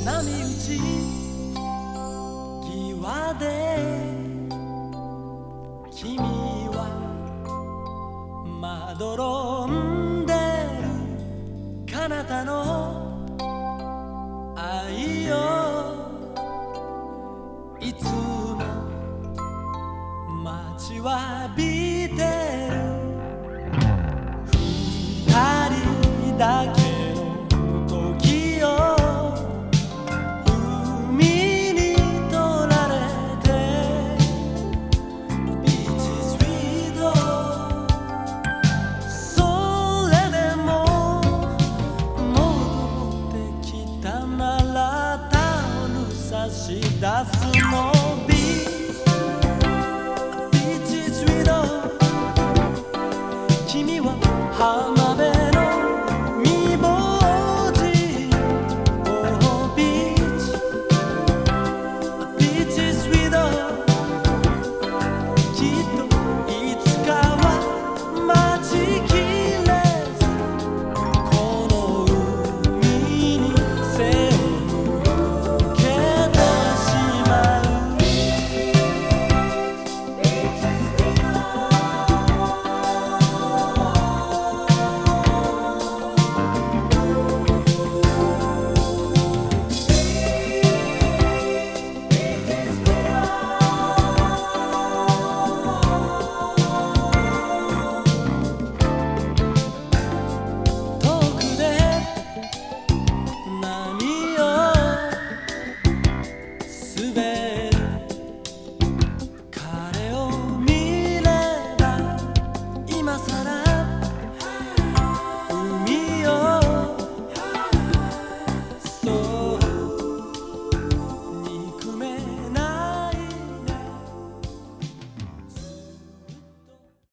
波打ち際で君はまどろんでる彼方の愛をいつも待ちわびてる二人だけの時を海に取られてビーチストリートそれでも戻ってきたならタオル差し出すのビー